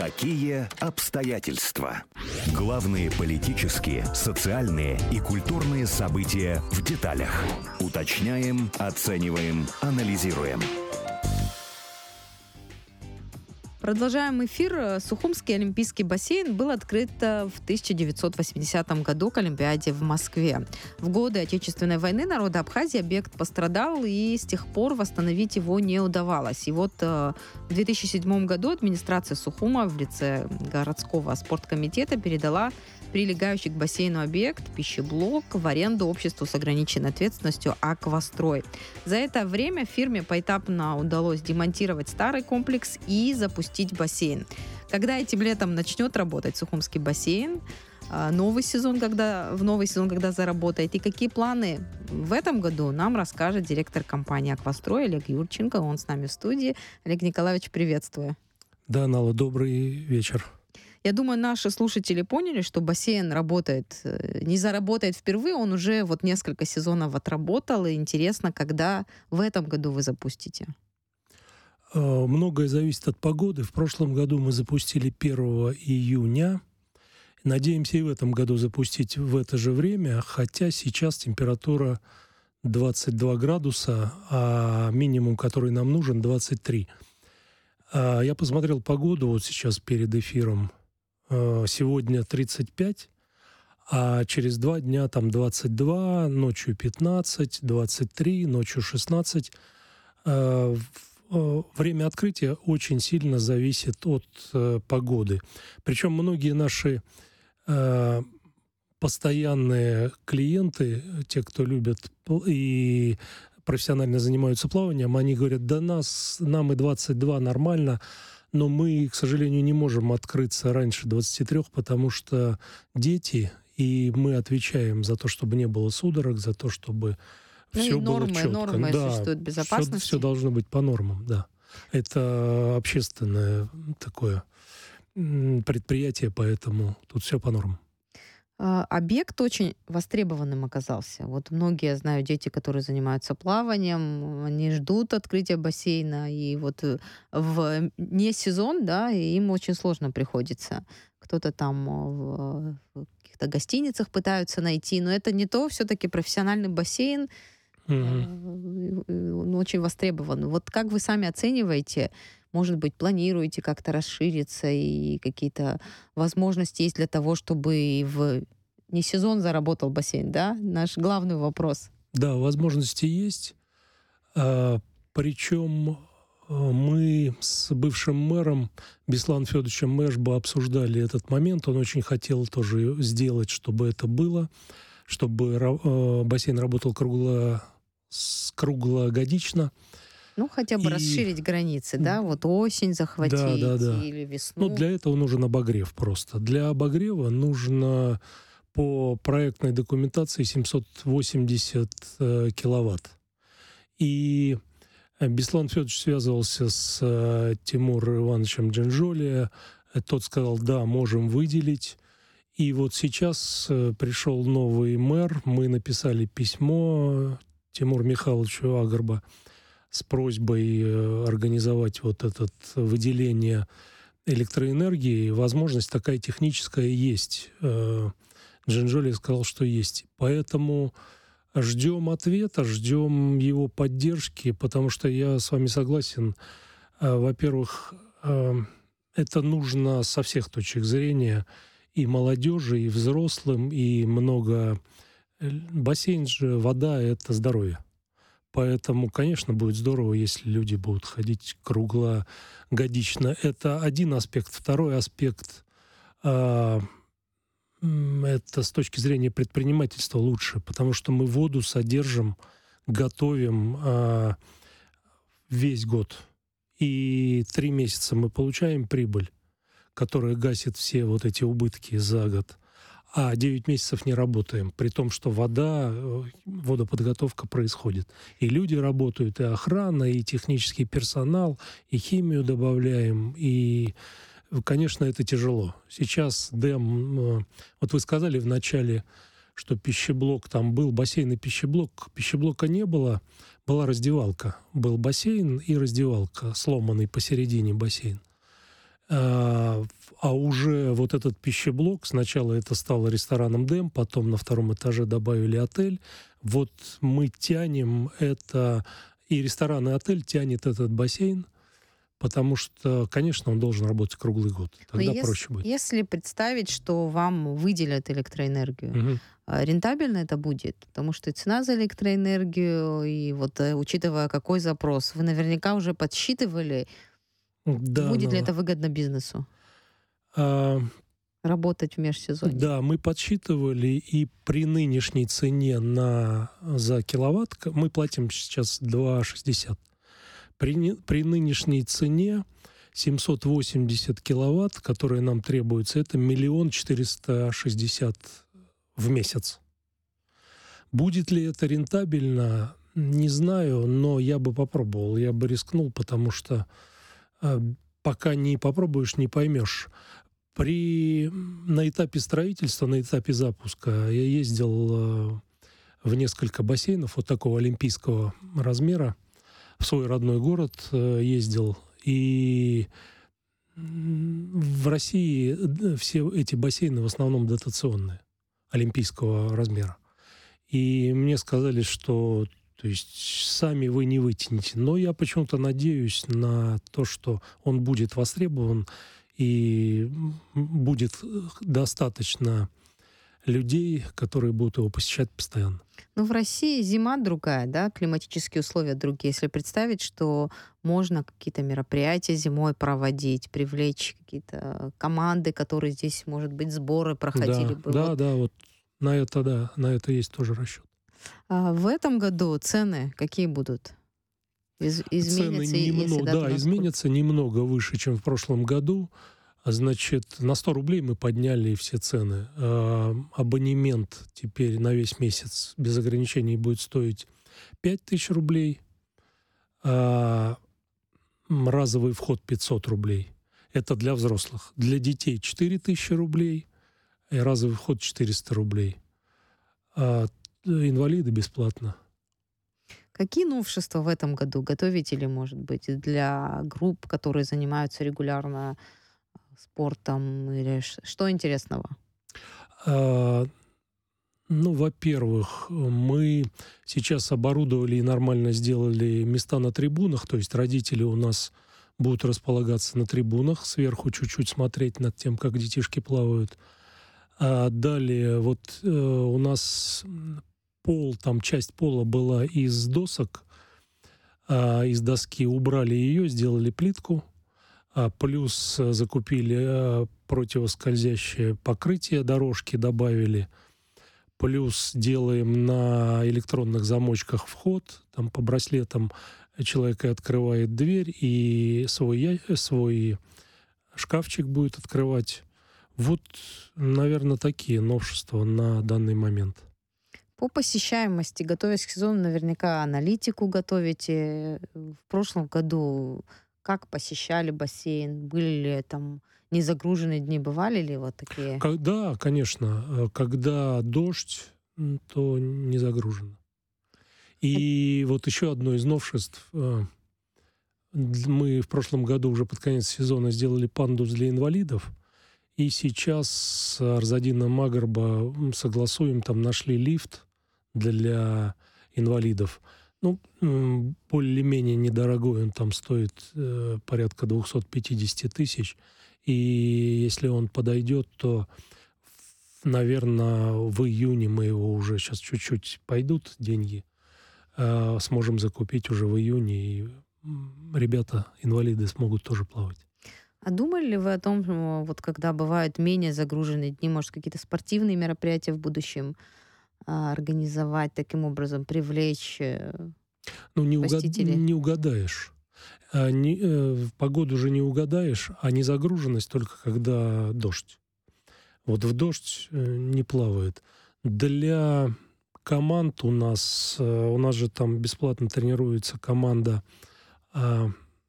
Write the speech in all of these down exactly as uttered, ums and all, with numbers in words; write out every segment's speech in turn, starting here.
Какие обстоятельства? Главные политические, социальные и культурные события в деталях. Уточняем, оцениваем, анализируем. Продолжаем эфир. Сухумский олимпийский бассейн был открыт в тысяча девятьсот восьмидесятом году к Олимпиаде в Москве. В годы Отечественной войны народа Абхазии объект пострадал, и с тех пор восстановить его не удавалось. И вот в две тысячи седьмом году администрация Сухума в лице городского спорткомитета передала прилегающий к бассейну объект, пищеблок, в аренду обществу с ограниченной ответственностью «Аквастрой». За это время фирме поэтапно удалось демонтировать старый комплекс и запустить бассейн. Когда этим летом начнет работать Сухумский бассейн, новый сезон, когда, в новый сезон, когда заработает, и какие планы в этом году, нам расскажет директор компании «Аквастрой» Олег Юрченко. Он с нами в студии. Олег Николаевич, приветствую. Да, Нала, добрый вечер. Я думаю, наши слушатели поняли, что бассейн работает, не заработает впервые, он уже вот несколько сезонов отработал, и интересно, когда в этом году вы запустите? Многое зависит от погоды. В прошлом году мы запустили первого июня. Надеемся и в этом году запустить в это же время, хотя сейчас температура двадцать два градуса, а минимум, который нам нужен, двадцать три. Я посмотрел погоду вот сейчас перед эфиром. Сегодня тридцать пять, а через два дня там двадцать два, ночью пятнадцать, двадцать три, ночью шестнадцать. Время открытия очень сильно зависит от погоды. Причем многие наши постоянные клиенты, те, кто любят и профессионально занимаются плаванием, они говорят: да нас, нам и двадцать два нормально, но мы, к сожалению, не можем открыться раньше двадцати трёх, потому что дети, и мы отвечаем за то, чтобы не было судорог, за то, чтобы ну все и нормы, было четко. нормы да, существуют безопасности. Все, все должно быть по нормам, да. Это общественное такое предприятие, поэтому тут все по нормам. Объект очень востребованным оказался. Вот многие, знаю, дети, которые занимаются плаванием, они ждут открытия бассейна, и вот в не сезон, да, им очень сложно приходится. Кто-то там в каких-то гостиницах пытаются найти, но это не то, все-таки профессиональный бассейн, mm-hmm. он очень востребован. Вот как вы сами оцениваете, может быть, планируете как-то расшириться, и какие-то возможности есть для того, чтобы и в не сезон заработал бассейн, да? Наш главный вопрос. Да, возможности есть. А, причем мы с бывшим мэром Бесланом Федоровичем Мэшбо обсуждали этот момент. Он очень хотел тоже сделать, чтобы это было, чтобы бассейн работал кругло, круглогодично. Ну, хотя бы и расширить границы, да? Вот осень захватить, да, да, да. Или весну. Ну, для этого нужен обогрев просто. Для обогрева нужно по проектной документации семьсот восемьдесят э, киловатт. И Беслан Федорович связывался с э, Тимуром Ивановичем Джинжоли. Тот сказал: да, можем выделить. И вот сейчас э, пришел новый мэр. Мы написали письмо Тимуру Михайловичу Агарба с просьбой организовать вот это выделение электроэнергии. Возможность такая техническая есть. Джинжоли сказал, что есть. Поэтому ждем ответа, ждем его поддержки, потому что я с вами согласен. Во-первых, это нужно со всех точек зрения, и молодежи, и взрослым, и много... Бассейн же, вода — это здоровье. Поэтому, конечно, будет здорово, если люди будут ходить круглогодично. Это один аспект. Второй аспект э, — это с точки зрения предпринимательства лучше, потому что мы воду содержим, готовим э, весь год. И три месяца мы получаем прибыль, которая гасит все вот эти убытки за год. А девять месяцев не работаем, при том, что вода, водоподготовка происходит. И люди работают, и охрана, и технический персонал, и химию добавляем, и, конечно, это тяжело. Сейчас ДЭМ, вот вы сказали в начале, что пищеблок там был, бассейн и пищеблок. Пищеблока не было, была раздевалка. Был бассейн и раздевалка, сломанный посередине бассейн. вот этот пищеблок, сначала это стало рестораном «Дэм», потом на втором этаже добавили отель. Вот мы тянем это, и ресторан, и отель тянет этот бассейн, потому что, конечно, он должен работать круглый год. Тогда Но проще если, будет. если представить, что вам выделят электроэнергию, Мгм. а рентабельно это будет? Потому что и цена за электроэнергию, и вот э, учитывая какой запрос, вы наверняка уже подсчитывали, Да, будет ли но, это выгодно бизнесу а, работать в межсезонье. да, мы подсчитывали, и при нынешней цене на, за киловатт, к- мы платим сейчас два шестьдесят. При, не- при нынешней цене семьсот восемьдесят киловатт, которые нам требуются, это миллион четыреста шестьдесят в месяц. Будет ли это рентабельно, не знаю, но я бы попробовал, я бы рискнул, потому что э, пока не попробуешь, не поймешь. При, на этапе строительства, на этапе запуска я ездил э, в несколько бассейнов вот такого олимпийского размера, в свой родной город э, ездил, и м, в России э, все эти бассейны в основном дотационные, олимпийского размера. И мне сказали, что, то есть, сами вы не вытянете. Но я почему-то надеюсь на то, что он будет востребован и м, будет э, достаточно людей, которые будут его посещать постоянно. Ну, в России зима другая, да, климатические условия другие. Если представить, что можно какие-то мероприятия зимой проводить, привлечь какие-то команды, которые здесь, может быть, сборы проходили Да, бы. да, Вот, да, вот на это, да, на это есть тоже расчет. а, в этом году цены какие будут? Из- Цены изменятся, и- если немного, да, да, то насколько? изменятся немного выше, чем в прошлом году. А Значит, на сто рублей мы подняли все цены. А, абонемент теперь на весь месяц без ограничений будет стоить пять тысяч рублей, а м, разовый вход пятьсот рублей. Это для взрослых. Для детей четыре тысячи рублей, и разовый вход четыреста рублей. А инвалиды бесплатно. Какие новшества в этом году готовите ли, может быть, для групп, которые занимаются регулярно спортом? Или ш- что интересного? А, Ну, во-первых, мы сейчас оборудовали и нормально сделали места на трибунах, то есть родители у нас будут располагаться на трибунах, сверху чуть-чуть смотреть над тем, как детишки плавают. А далее вот э, у нас м, пол, там часть пола была из досок, а из доски убрали ее, сделали плитку, а плюс э, закупили э, противоскользящее покрытие, дорожки добавили. Плюс делаем на электронных замочках вход, там по браслетам человек открывает дверь, и свой, я- свой шкафчик будет открывать. Вот, наверное, такие новшества на данный момент. По посещаемости, готовясь к сезону, наверняка аналитику готовите. В прошлом году как посещали бассейн? Были ли там незагруженные дни? Бывали ли вот такие? Когда, конечно, э, когда дождь, м, то не загружено. И вот еще одно из новшеств. э, д- Мы в прошлом году уже под конец сезона сделали пандус для инвалидов. И сейчас с Арзадином Магарба м, согласуем, там нашли лифт для инвалидов. Ну, м, более-менее недорогой, он там стоит э, порядка двести пятьдесят тысяч. И если он подойдет, то, наверное, в июне мы его уже, сейчас чуть-чуть пойдут деньги, э, сможем закупить уже в июне, и м, ребята, инвалиды, смогут тоже плавать. А думали ли вы о том, что вот когда бывают менее загруженные дни, может, какие-то спортивные мероприятия в будущем а, организовать, таким образом привлечь э, Ну, не, угад- посетителей? не угадаешь. А не- э, в погоду же не угадаешь, а незагруженность только когда дождь. Вот в дождь э, не плавает. Для команд у нас, э, у нас же там бесплатно тренируется команда а,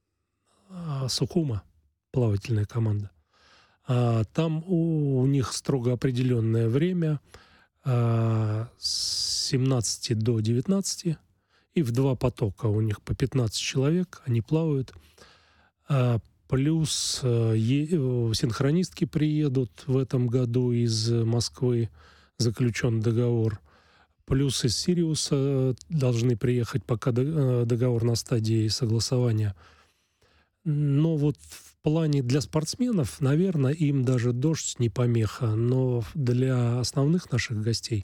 а, Сухума, плавательная команда. А там у, у них строго определенное время а, с семнадцати до девятнадцати, и в два потока у них по пятнадцать человек, они плавают. А Плюс э, е- синхронистки приедут в этом году из Москвы, заключен договор. Плюс из Сириуса должны приехать, пока договор на стадии согласования. Но вот в плане для спортсменов, наверное, им даже дождь не помеха, но для основных наших гостей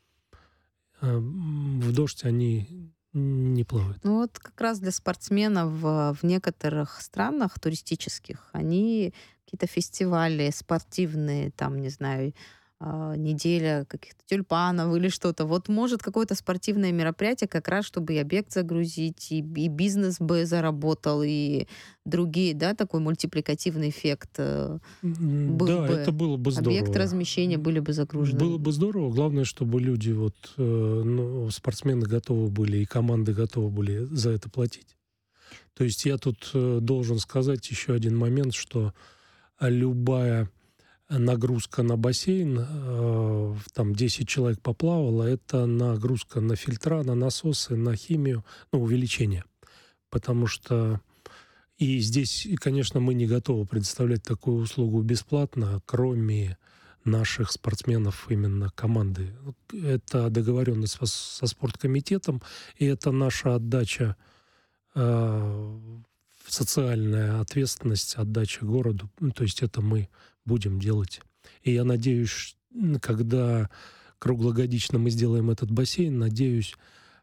в дождь они не плавают. Ну вот как раз для спортсменов в некоторых странах туристических они какие-то фестивали спортивные, там, не знаю, неделя каких-то тюльпанов или что-то. Вот может какое-то спортивное мероприятие как раз, чтобы и объект загрузить, и, и бизнес бы заработал, и другие, да, такой мультипликативный эффект был да, бы. это было бы здорово. Объекты размещения были бы загружены. Было бы здорово. Главное, чтобы люди, вот, ну, спортсмены готовы были, и команды готовы были за это платить. То есть я тут должен сказать еще один момент, что любая нагрузка на бассейн, э, там десять человек поплавало, это нагрузка на фильтра, на насосы, на химию, ну, увеличение. Потому что и здесь, конечно, мы не готовы предоставлять такую услугу бесплатно, кроме наших спортсменов, именно команды. Это договоренность со спорткомитетом, и это наша отдача, э, социальная ответственность, отдача городу. То есть это мы будем делать. И я надеюсь, когда круглогодично мы сделаем этот бассейн, надеюсь,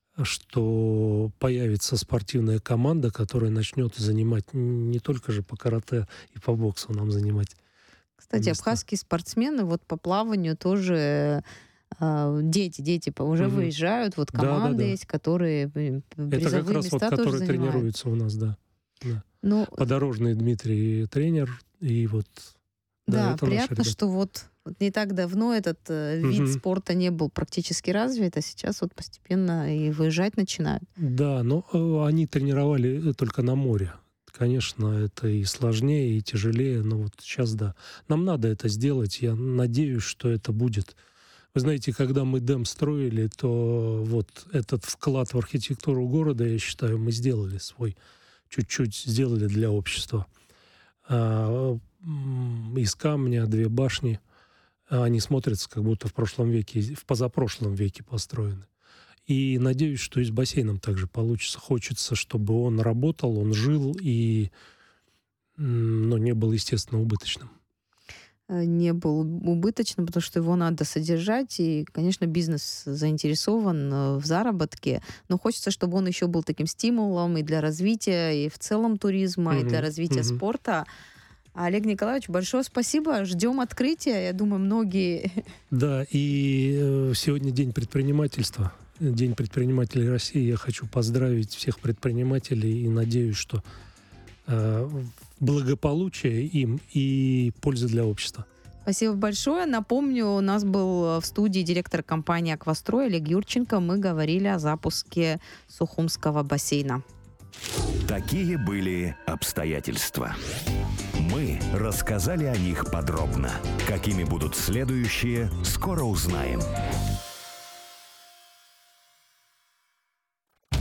что появится спортивная команда, которая начнет занимать не только же по карате и по боксу нам занимать. Кстати, места. Абхазские спортсмены вот по плаванию тоже э, дети, дети уже угу. выезжают, вот команды да, да, да. есть, которые призовые это как раз места вот, тоже которые занимают. Тренируются у нас, да. да. Ну, Подорожный Дмитрий тренер, и вот да, да приятно, что вот, вот не так давно этот э, вид угу. спорта не был практически развит, а сейчас вот постепенно и выезжать начинают. Да, но э, они тренировали только на море. Конечно, это и сложнее, и тяжелее, но вот сейчас, да. Нам надо это сделать, я надеюсь, что это будет. Вы знаете, когда мы ДЭМ строили, то вот этот вклад в архитектуру города, я считаю, мы сделали свой, чуть-чуть сделали для общества. А, из камня две башни, они смотрятся, как будто в прошлом веке, в позапрошлом веке построены. И надеюсь, что и с бассейном также получится. Хочется, чтобы он работал, он жил и, но не был, естественно, убыточным. Не был убыточным, потому что его надо содержать, и, конечно, бизнес заинтересован в заработке, но хочется, чтобы он еще был таким стимулом и для развития, и в целом туризма, mm-hmm. и для развития mm-hmm. спорта. Олег Николаевич, большое спасибо. Ждем открытия. Я думаю, многие... Да, и сегодня День предпринимательства. День предпринимателей России. Я хочу поздравить всех предпринимателей и надеюсь, что э, благополучие им и польза для общества. Спасибо большое. Напомню, у нас был в студии директор компании «Аквастрой» Олег Юрченко. Мы говорили о запуске Сухумского бассейна. Такие были обстоятельства. Мы рассказали о них подробно. Какими будут следующие, скоро узнаем.